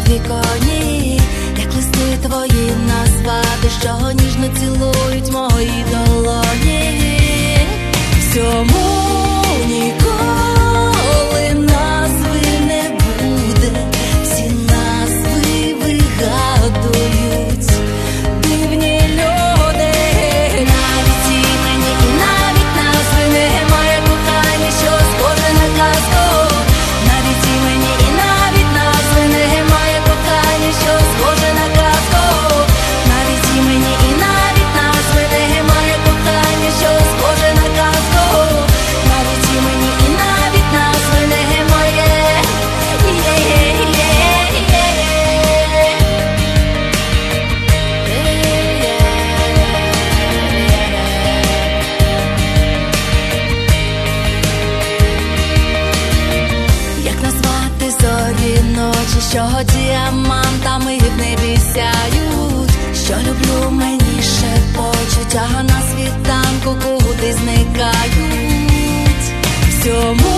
віконі, як листи твої назвати, що ніжно цілують мої долоні. Всьому ніколи назви не буде, всі назви вигадують дивні люди. Навіть імені і навіть назви немає кохання, що схоже на казку. Навіть імені і навіть назви немає кохання, що схоже на казку. Навіть імені і навіть назви немає кохання, що схоже на казку. Навіть імені і навіть назви немає. Як назвати зорі ночі, що діамантами в небі сяють, що люблю, мені шепочуть, а на світанку куди зникають. Всьому